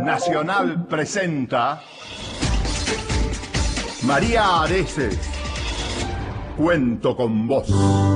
Nacional presenta María Areces, Cuento con Vos.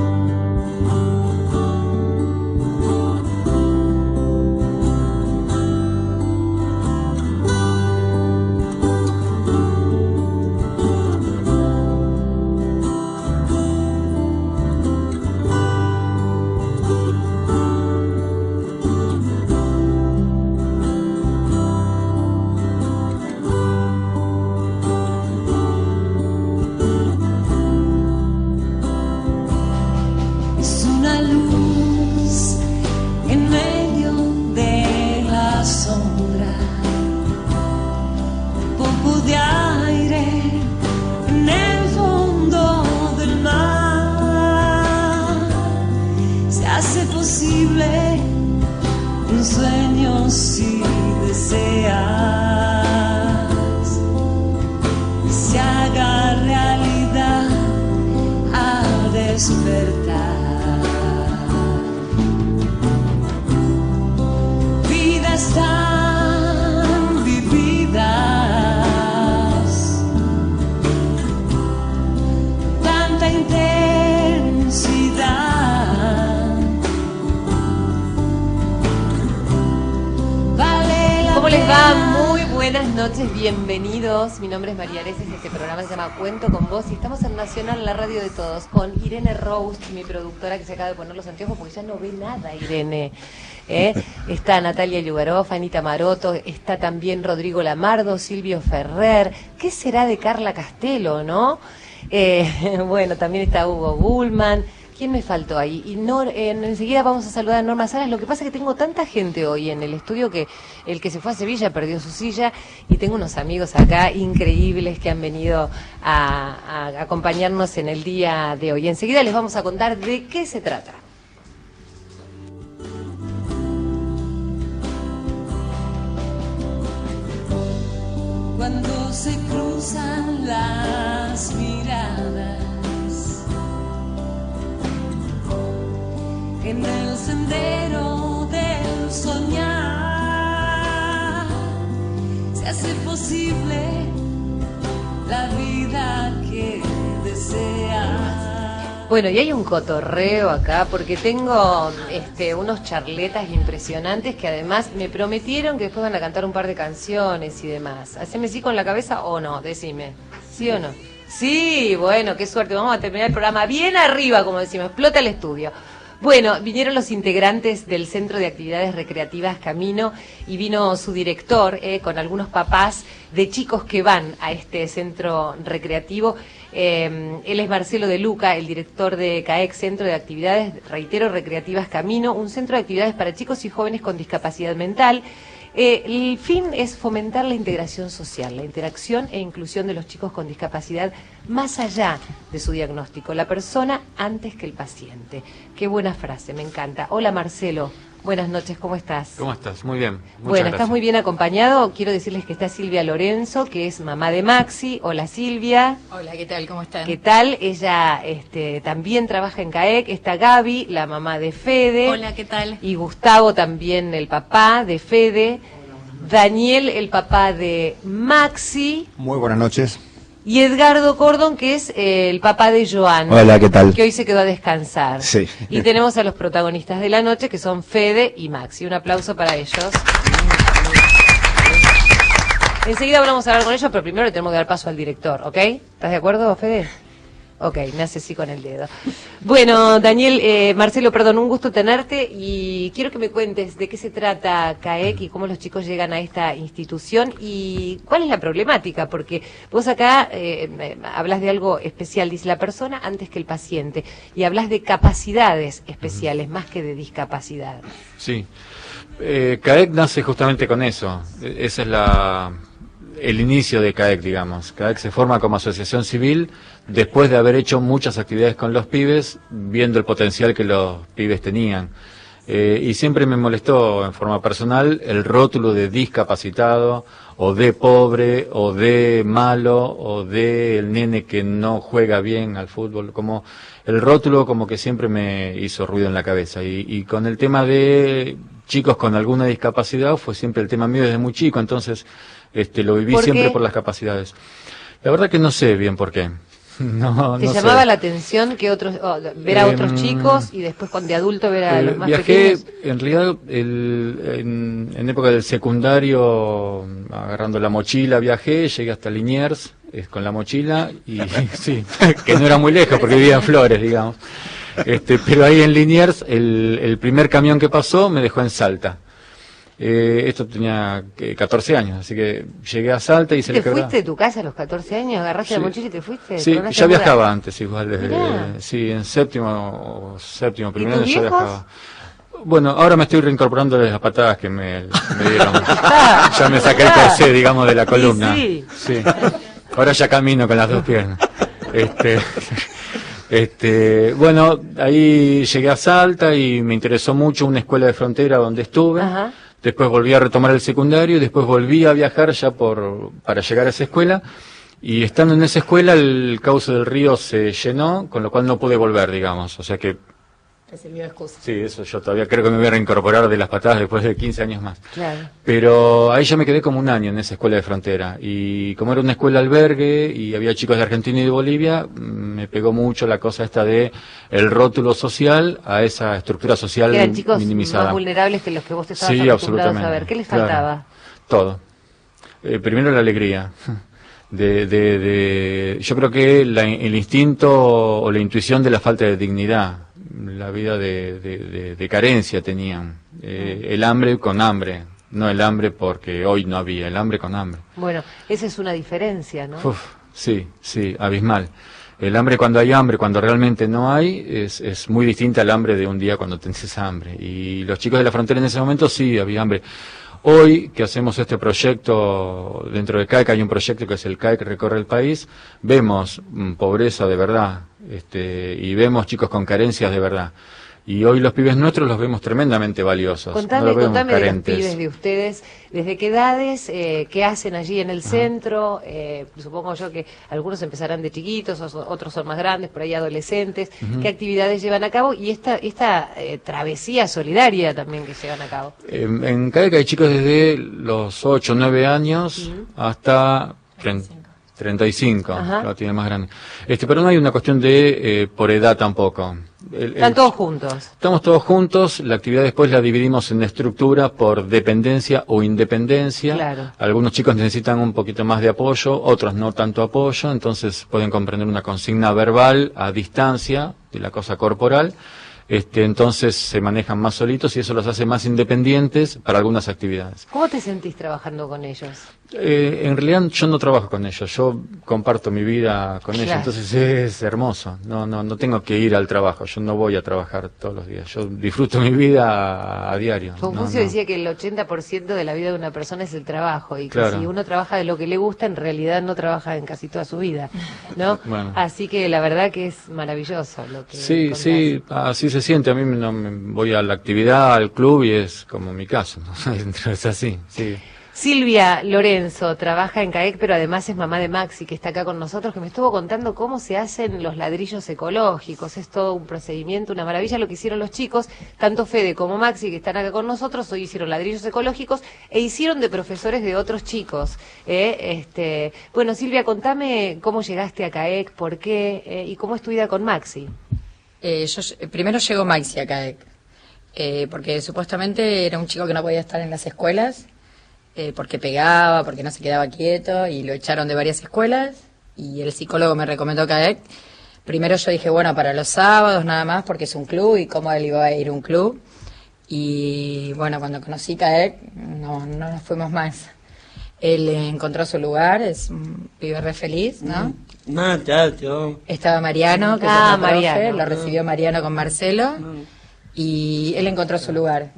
Bienvenidos, mi nombre es María Areces, este programa se llama Cuento con Vos y estamos en Nacional, la radio de todos, con Irene Roust, mi productora que se acaba de poner los anteojos porque ya no ve nada, Irene. Está Natalia Yugarov, Anita Maroto, está también Rodrigo Lamardo, Silvio Ferrer. ¿Qué será de Carla Castelo, no? Bueno, también está Hugo Bullman. ¿Quién me faltó ahí? Y enseguida vamos a saludar a Norma Salas. Lo que pasa es que tengo tanta gente hoy en el estudio que el que se fue a Sevilla perdió su silla y tengo unos amigos acá increíbles que han venido a acompañarnos en el día de hoy. Enseguida les vamos a contar de qué se trata. Cuando se cruzan las miradas en el sendero del soñar, se hace posible la vida que deseas. Bueno, y hay un cotorreo acá porque tengo unos charletas impresionantes que además me prometieron que después van a cantar un par de canciones y demás. ¿Haceme sí con la cabeza o no? Decime, ¿sí o no? Sí, bueno, qué suerte, vamos a terminar el programa bien arriba, como decimos, explota el estudio. Bueno, vinieron los integrantes del Centro de Actividades Recreativas Camino y vino su director con algunos papás de chicos que van a este centro recreativo. Él es Marcelo De Luca, el director de CAEC, Centro de Actividades, reitero, Recreativas Camino, un centro de actividades para chicos y jóvenes con discapacidad mental. El fin es fomentar la integración social, la interacción e inclusión de los chicos con discapacidad más allá de su diagnóstico, la persona antes que el paciente. Qué buena frase, me encanta. Hola Marcelo, buenas noches, ¿cómo estás? ¿Cómo estás? Muy bien. Bueno, estás muy bien acompañado. Quiero decirles que está Silvia Lorenzo, que es mamá de Maxi. Hola Silvia. Hola, ¿qué tal? ¿Cómo están? ¿Qué tal? Ella también trabaja en CAEC. Está Gaby, la mamá de Fede. Hola, ¿qué tal? Y Gustavo también, el papá de Fede. Daniel, el papá de Maxi. Muy buenas noches. Y Edgardo Cordon, que es el papá de Joan. Hola, ¿qué tal? Que hoy se quedó a descansar. Sí. Y tenemos a los protagonistas de la noche, que son Fede y Maxi. Un aplauso para ellos. Enseguida vamos a hablar con ellos, pero primero le tenemos que dar paso al director, ¿ok? ¿Estás de acuerdo, Fede? Ok, me hace así con el dedo. Bueno, Daniel, Marcelo, perdón, un gusto tenerte y quiero que me cuentes de qué se trata CAEC y cómo los chicos llegan a esta institución y cuál es la problemática, porque vos acá hablas de algo especial, dice la persona antes que el paciente, y hablas de capacidades especiales más que de discapacidad. Sí, CAEC nace justamente con eso, esa es el inicio de CAEC, digamos. CAEC se forma como asociación civil después de haber hecho muchas actividades con los pibes, viendo el potencial que los pibes tenían. Y siempre me molestó en forma personal el rótulo de discapacitado, o de pobre, o de malo, o de el nene que no juega bien al fútbol, como el rótulo como que siempre me hizo ruido en la cabeza. Y con el tema de chicos con alguna discapacidad fue siempre el tema mío desde muy chico, entonces lo viví ¿Por siempre qué? por las capacidades. La verdad que no sé bien por qué. No, ¿Te no llamaba sé. la atención que ver a otros chicos y después de adulto ver a los más viajé, pequeños? en realidad, en época del secundario, agarrando la mochila, viajé, llegué hasta Liniers con la mochila y sí, que no era muy lejos porque vivía en Flores, digamos. Pero ahí en Liniers, el primer camión que pasó me dejó en Salta. Esto tenía 14 años, así que llegué a Salta y se le ¿Te quebró. fuiste de tu casa a los 14 años? ¿Agarraste la Sí. mochila y te fuiste? Sí, ¿Tornaste ya a mudar? viajaba antes igual, desde, Mirá. sí, en séptimo, primer tus año ya viejos? viajaba. Bueno, ahora me estoy reincorporando de las patadas que me dieron. Ya me saqué el corsé, digamos, de la columna. Sí. Sí. Ahora ya camino con las dos piernas. Bueno, ahí llegué a Salta y me interesó mucho una escuela de frontera donde estuve. Ajá. Después volví a retomar el secundario y después volví a viajar ya para llegar a esa escuela. Y estando en esa escuela el cauce del río se llenó, con lo cual no pude volver, digamos. O sea que Te sirvió de excusa. sí, eso yo todavía creo que me voy a reincorporar de las patadas después de 15 años más. Claro. Pero ahí ya me quedé como un año en esa escuela de frontera. Y como era una escuela albergue y había chicos de Argentina y de Bolivia, me pegó mucho la cosa esta de el rótulo social a esa estructura social Que eran chicos minimizada. más vulnerables que los que vos te estabas Sí, acostumbrados absolutamente. a ver. ¿Qué les Claro. faltaba? Todo. Primero la alegría. Yo creo que el instinto o la intuición de la falta de dignidad, la vida de carencia tenían, el hambre con hambre, no el hambre porque hoy no había, el hambre con hambre. Bueno, esa es una diferencia, ¿no? Uf, sí, abismal. El hambre cuando hay hambre, cuando realmente no hay, es muy distinta al hambre de un día cuando tenés hambre. Y los chicos de la frontera en ese momento sí había hambre. Hoy que hacemos este proyecto dentro de CAEC, hay un proyecto que es el CAEC Recorre el País, vemos pobreza de verdad, y vemos chicos con carencias de verdad. Y hoy los pibes nuestros los vemos tremendamente valiosos. No Contame, los vemos contame de los carentes. pibes de ustedes, ¿desde qué edades, qué hacen allí en el centro? Supongo yo que algunos empezarán de chiquitos, otros son más grandes, por ahí adolescentes. ¿Qué actividades llevan a cabo? Y esta travesía solidaria también que llevan a cabo. En CAEC hay chicos desde los 8 o 9 años hasta 35, Ajá. lo tiene más grande. Pero no hay una cuestión de por edad tampoco. Están todos juntos. Estamos todos juntos, la actividad después la dividimos en estructura por dependencia o independencia. Claro. Algunos chicos necesitan un poquito más de apoyo, otros no tanto apoyo, entonces pueden comprender una consigna verbal a distancia de la cosa corporal. Entonces se manejan más solitos y eso los hace más independientes para algunas actividades. ¿Cómo te sentís trabajando con ellos? En realidad yo no trabajo con ellos, yo comparto mi vida con ellos, Claro. entonces es hermoso. No tengo que ir al trabajo, yo no voy a trabajar todos los días, yo disfruto mi vida a diario. Confucio No. decía que el 80% de la vida de una persona es el trabajo y que Claro. si uno trabaja de lo que le gusta, en realidad no trabaja en casi toda su vida, ¿no? Bueno. Así que la verdad que es maravilloso lo que Sí, contás. sí, así se siente. A mí no me voy a la actividad, al club y es como mi casa, ¿no? Es así, sí. Silvia Lorenzo trabaja en CAEC, pero además es mamá de Maxi, que está acá con nosotros, que me estuvo contando cómo se hacen los ladrillos ecológicos. Es todo un procedimiento, una maravilla lo que hicieron los chicos, tanto Fede como Maxi, que están acá con nosotros, hoy hicieron ladrillos ecológicos e hicieron de profesores de otros chicos. Bueno, Silvia, contame cómo llegaste a CAEC, por qué y cómo es tu vida con Maxi. Primero llegó Maxi a CAEC, porque supuestamente era un chico que no podía estar en las escuelas, porque pegaba, porque no se quedaba quieto, y lo echaron de varias escuelas, y el psicólogo me recomendó CAEC. Primero yo dije, bueno, para los sábados nada más, porque es un club, y cómo él iba a ir a un club. Y bueno, cuando conocí CAEC, no nos fuimos más. Él encontró su lugar, es un pibe re feliz, ¿no? Estaba Mariano, que es otro profe, Mariano. lo recibió Mariano con Marcelo, y él encontró su lugar.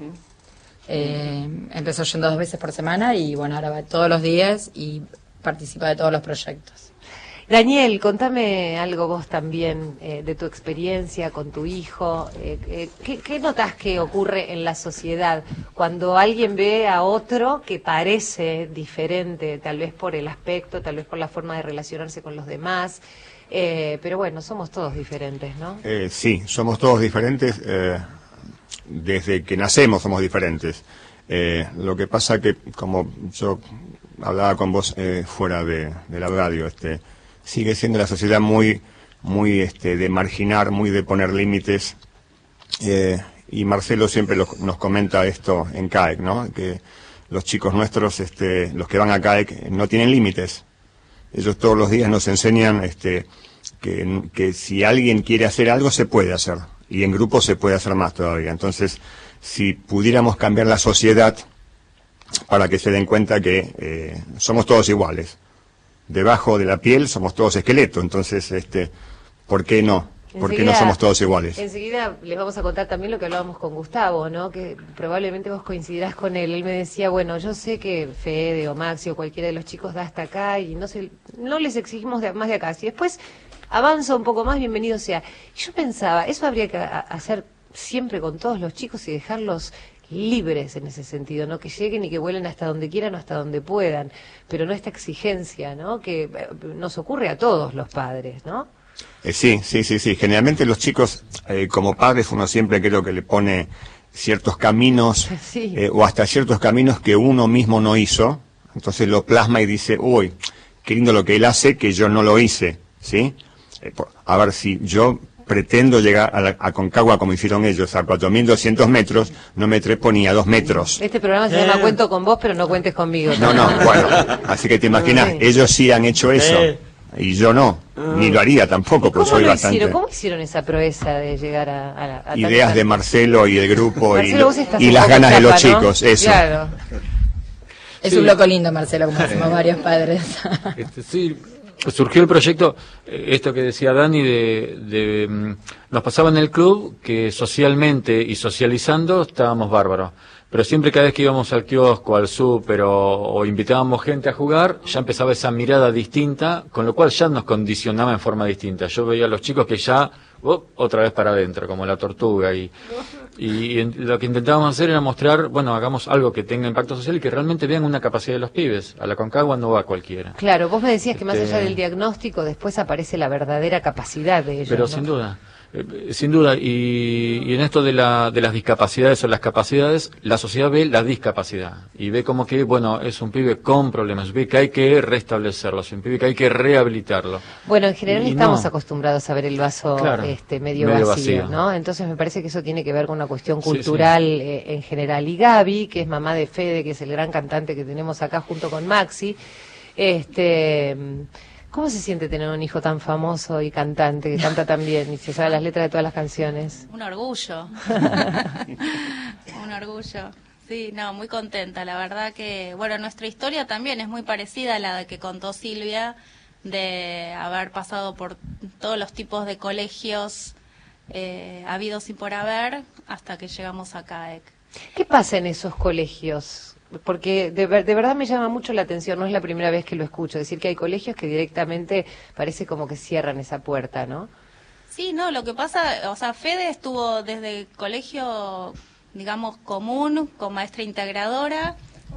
Empezó yendo 2 veces por semana y bueno, ahora va todos los días y participa de todos los proyectos. Daniel, contame algo vos también de tu experiencia con tu hijo. ¿Qué notás que ocurre en la sociedad cuando alguien ve a otro que parece diferente, tal vez por el aspecto, tal vez por la forma de relacionarse con los demás? Pero bueno, somos todos diferentes, ¿no? Sí, somos todos diferentes. desde que nacemos somos diferentes. Lo que pasa que, como yo hablaba con vos fuera de la radio, sigue siendo la sociedad muy de marginar, muy de poner límites, y Marcelo siempre nos comenta esto en CAEC, ¿no? Que los chicos nuestros, los que van a CAEC, no tienen límites. Ellos todos los días nos enseñan que si alguien quiere hacer algo, se puede hacer, y en grupo se puede hacer más todavía. Entonces, si pudiéramos cambiar la sociedad para que se den cuenta que somos todos iguales, debajo de la piel somos todos esqueletos, entonces, ¿por qué no? ¿Por qué no somos todos iguales? Enseguida les vamos a contar también lo que hablábamos con Gustavo, ¿no? Que probablemente vos coincidirás con él. Él me decía, bueno, yo sé que Fede o Maxi o cualquiera de los chicos da hasta acá y no les exigimos más de acá. Si después avanza un poco más, bienvenido sea. Y yo pensaba, eso habría que hacer siempre con todos los chicos y dejarlos libres en ese sentido, ¿no? Que lleguen y que vuelen hasta donde quieran o hasta donde puedan, pero no esta exigencia, ¿no? Que nos ocurre a todos los padres, ¿no? Sí. Generalmente los chicos, como padres, uno siempre creo que le pone ciertos caminos, sí. O hasta ciertos caminos que uno mismo no hizo, entonces lo plasma y dice, uy, qué lindo lo que él hace, que yo no lo hice, ¿sí? A ver, si yo pretendo llegar a Aconcagua como hicieron ellos, a 4.200 metros, no me trepo ni a 2 metros. Este programa se llama Cuento con vos, pero no cuentes conmigo. No, bueno, así que te imaginas, ellos sí han hecho eso. Y yo no, ni lo haría tampoco, porque soy bastante... ¿Cómo hicieron esa proeza de llegar a ideas de Marcelo y el grupo Marcelo, y las ganas de los chicos, eso. Claro. Es un loco lindo, Marcelo, como decimos varios padres. Sí, surgió el proyecto, esto que decía Dani, nos pasaba en el club que socialmente y socializando estábamos bárbaros. Pero siempre cada vez que íbamos al kiosco, al súper o invitábamos gente a jugar, ya empezaba esa mirada distinta, con lo cual ya nos condicionaba en forma distinta. Yo veía a los chicos que ya, otra vez para adentro, como la tortuga. Y lo que intentábamos hacer era mostrar, bueno, hagamos algo que tenga impacto social y que realmente vean una capacidad de los pibes. A la Aconcagua no va cualquiera. Claro, vos me decías que más allá del diagnóstico, después aparece la verdadera capacidad de ellos. Pero ¿no? Sin duda, y en esto de las discapacidades o las capacidades, la sociedad ve la discapacidad y ve como que, bueno, es un pibe con problemas, es un pibe que hay que restablecerlo, es un pibe que hay que rehabilitarlo. Bueno, en general estamos acostumbrados a ver el vaso medio vacío, ¿no? Entonces me parece que eso tiene que ver con una cuestión cultural en general. Y Gaby, que es mamá de Fede, que es el gran cantante que tenemos acá junto con Maxi, ¿cómo se siente tener un hijo tan famoso y cantante, que canta tan bien y se sabe las letras de todas las canciones? Un orgullo. Un orgullo. Sí, no, muy contenta. La verdad que, bueno, nuestra historia también es muy parecida a la que contó Silvia, de haber pasado por todos los tipos de colegios habidos y por haber, hasta que llegamos a CAEC. ¿Qué pasa en esos colegios? Porque de verdad me llama mucho la atención, no es la primera vez que lo escucho, decir que hay colegios que directamente parece como que cierran esa puerta, ¿no? Sí, no, lo que pasa, o sea, Fede estuvo desde colegio, digamos, común, con maestra integradora,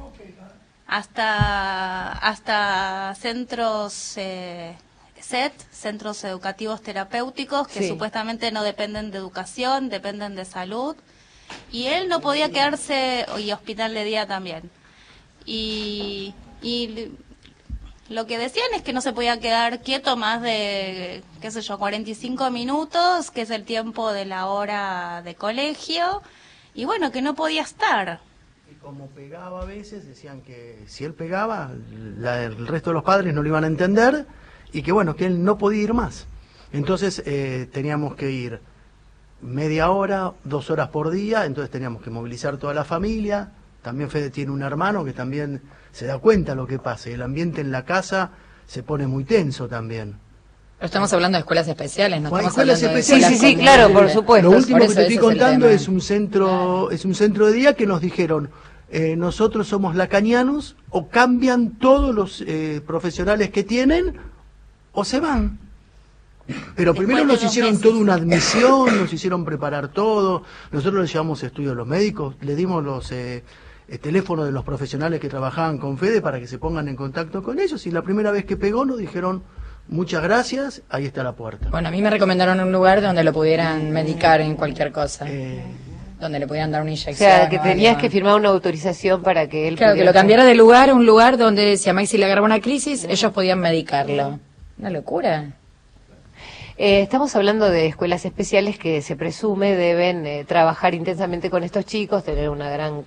hasta centros centros educativos terapéuticos, que supuestamente no dependen de educación, dependen de salud. Y él no podía quedarse, y hospital de día también. Y lo que decían es que no se podía quedar quieto más de, 45 minutos, que es el tiempo de la hora de colegio, y bueno, que no podía estar. Y como pegaba a veces, decían que si él pegaba, el resto de los padres no lo iban a entender, y que bueno, que él no podía ir más. Entonces teníamos que ir media hora, 2 horas por día, entonces teníamos que movilizar toda la familia. También Fede tiene un hermano que también se da cuenta de lo que pasa, y el ambiente en la casa se pone muy tenso también. Estamos hablando de escuelas especiales, no estamos escuelas hablando especiales. Sí, claro, por supuesto. Lo último que te estoy contando es un centro de día que nos dijeron, nosotros somos lacanianos, o cambian todos los profesionales que tienen, o se van. Pero primero nos hicieron toda una admisión, nos hicieron preparar todo, nosotros les llevamos estudios a los médicos, le dimos los teléfonos de los profesionales que trabajaban con Fede para que se pongan en contacto con ellos, y la primera vez que pegó nos dijeron, muchas gracias, ahí está la puerta. Bueno, a mí me recomendaron un lugar donde lo pudieran medicar en cualquier cosa. donde le podían dar una O inyección. sea, que o tenías algo. que firmar una autorización para que él Claro, que pudiera lo cambiara de lugar a un lugar donde si a Maxi le agarraba una crisis, ellos podían medicarlo. Una locura. Estamos hablando de escuelas especiales que se presume deben trabajar intensamente con estos chicos, tener una gran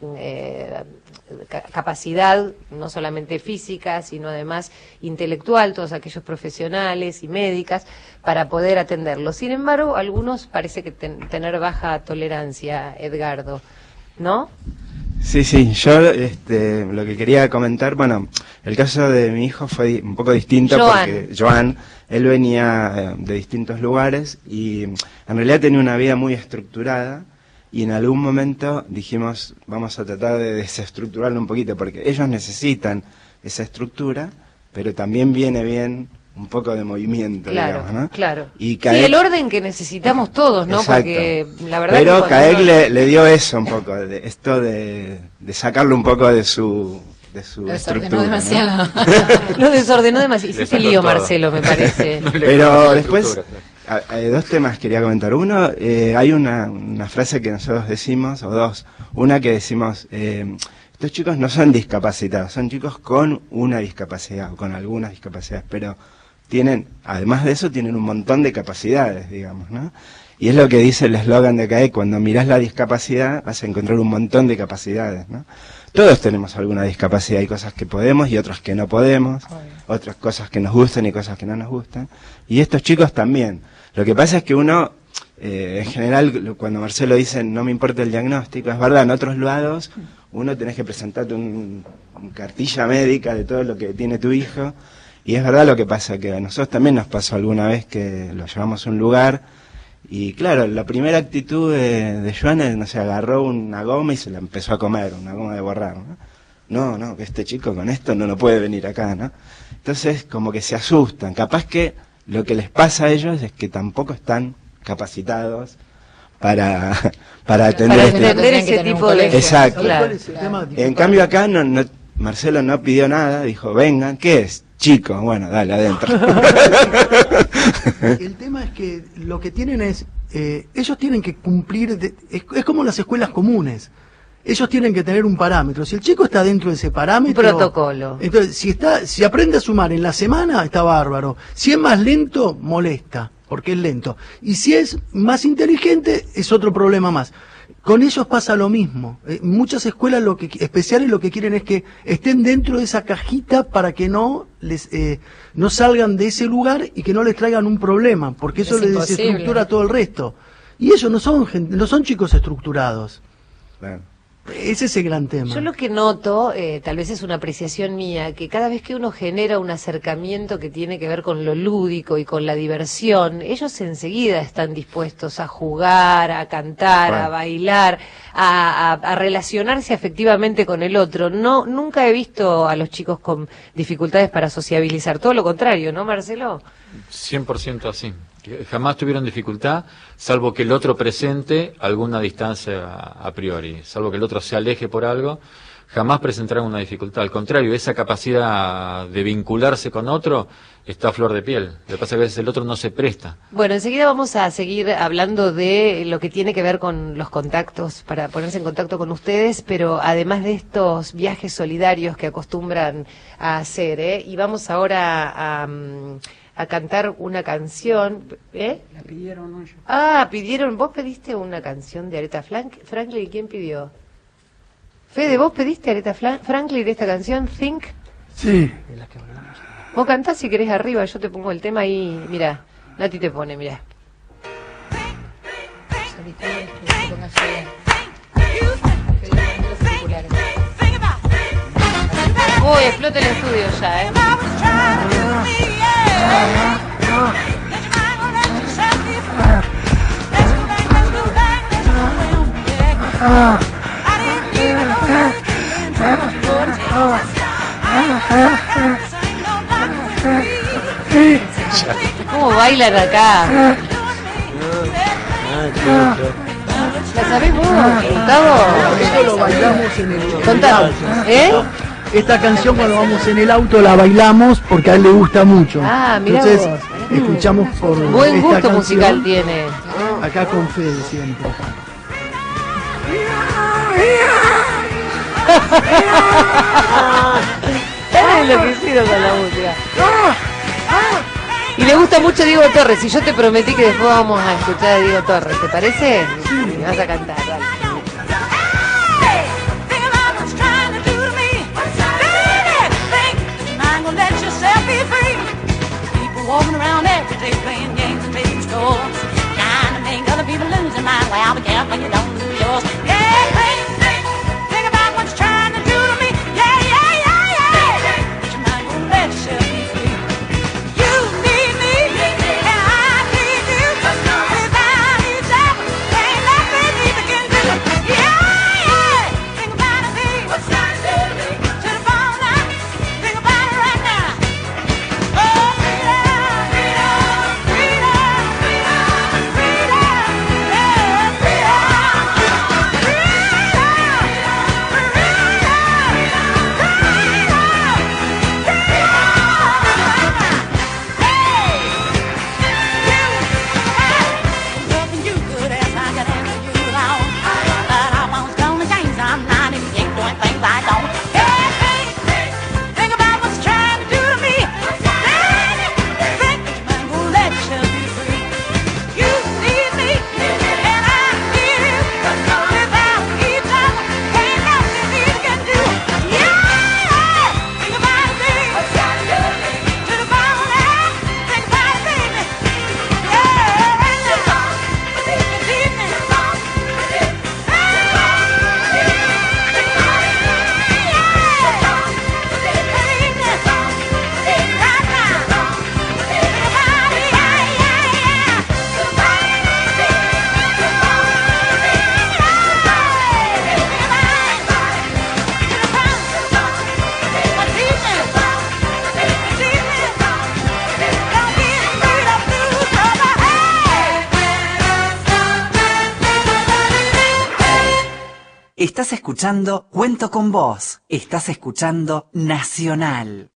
capacidad, no solamente física, sino además intelectual, todos aquellos profesionales y médicas, para poder atenderlos. Sin embargo, algunos parece que tener baja tolerancia, Edgardo, ¿no? Sí, yo lo que quería comentar, bueno, el caso de mi hijo fue un poco distinto porque Joan, él venía de distintos lugares y en realidad tenía una vida muy estructurada y en algún momento dijimos, vamos a tratar de desestructurarlo un poquito porque ellos necesitan esa estructura, pero también viene bien un poco de movimiento, Claro, digamos, ¿no? claro. Y Sí, Caek, el orden que necesitamos todos, ¿no? Exacto. Porque la verdad pero que Caek le dio eso un poco, esto de sacarlo un poco de su Lo desordenó estructura, ¿no? demasiado. lo desordenó demasiado. Le Hiciste sacó lío, todo. Marcelo, me parece. No le Pero cambió la después, estructura. dos temas quería comentar. Uno, hay una frase que nosotros decimos, o dos. Una que decimos, estos chicos no son discapacitados, son chicos con una discapacidad, o con algunas discapacidades, pero tienen, además de eso, tienen un montón de capacidades, digamos, ¿no? Y es lo que dice el eslogan de CAEC, cuando mirás la discapacidad vas a encontrar un montón de capacidades, ¿no? Todos tenemos alguna discapacidad, hay cosas que podemos y otras que no podemos, otras cosas que nos gustan y cosas que no nos gustan, y estos chicos también. Lo que pasa es que uno, en general, cuando Marcelo dice no me importa el diagnóstico, es verdad, en otros lados uno tenés que presentarte un cartilla médica de todo lo que tiene tu hijo, y es verdad lo que pasa, que a nosotros también nos pasó alguna vez que lo llevamos a un lugar, y claro, la primera actitud de Joan, no sé, agarró una goma y se la empezó a comer, una goma de borrar, ¿no? No, que este chico con esto no puede venir acá, ¿no? Entonces, como que se asustan. Capaz que lo que les pasa a ellos es que tampoco están capacitados para atender Para este entender Tienen que ese tener tipo un de... colegio. Exacto. ¿Cuál Claro. es el tema? En cambio acá Marcelo no pidió nada, dijo, vengan, ¿qué es? Chico, bueno, dale, adentro. El tema es que lo que tienen es, ellos tienen que cumplir, es como las escuelas comunes. Ellos tienen que tener un parámetro. Si el chico está dentro de ese parámetro... Un protocolo. Entonces, si aprende a sumar en la semana, está bárbaro. Si es más lento, molesta, porque es lento. Y si es más inteligente, es otro problema más. Con ellos pasa lo mismo. Muchas escuelas especiales lo que quieren es que estén dentro de esa cajita para que no salgan de ese lugar y que no les traigan un problema, porque eso Es les imposible. desestructura todo el resto. Y ellos no son chicos estructurados. Claro. Ese es el gran tema. Yo lo que noto, tal vez es una apreciación mía, que cada vez que uno genera un acercamiento que tiene que ver con lo lúdico y con la diversión, ellos enseguida están dispuestos a jugar, a cantar, a Bueno. bailar, a relacionarse afectivamente con el otro. Nunca he visto a los chicos con dificultades para sociabilizar, todo lo contrario, ¿no, Marcelo? 100% así. Jamás tuvieron dificultad, salvo que el otro presente alguna distancia a priori, salvo que el otro se aleje por algo, jamás presentarán una dificultad. Al contrario, esa capacidad de vincularse con otro está a flor de piel. Lo que pasa es que a veces el otro no se presta. Bueno, enseguida vamos a seguir hablando de lo que tiene que ver con los contactos, para ponerse en contacto con ustedes, pero además de estos viajes solidarios que acostumbran a hacer, y vamos ahora a cantar una canción, La pidieron hoy. pidieron, vos pediste una canción de Aretha Franklin, ¿quién pidió? Fede, ¿vos pediste a Aretha Franklin esta canción, Think? Sí. Vos cantás si querés arriba, yo te pongo el tema ahí, mirá, Nati te pone, mirá. Uy, explota el estudio ya, ¿Cómo bailan acá? ¿La sabés vos, Gustavo? Esto lo bailamos en el Contá, auto. Esta canción cuando vamos en el auto la bailamos porque a él le gusta mucho. Ah, mirá Entonces, vos. escuchamos por Buen esta gusto canción, musical tiene. acá con Fede siempre. Están enloquecidos con la música. Y le gusta mucho Diego Torres, y yo te prometí que después vamos a escuchar a Diego Torres, ¿te parece? Sí, me vas a cantar, dale. Walking around every day playing games and trading scores, trying to make other people lose their mind. Well, be careful you don't lose yours. Yeah, think about what you're trying to do to me. Yeah, yeah, yeah, yeah. But your mind won't let yourself be free. You need me, and I need you. Without each other, ain't nothing either can do. Yeah, yeah. Think about it, babe. What's trying to do to me? To the bone line. Think about it right now. Oh, Estás escuchando Cuento con Vos. Estás escuchando Nacional.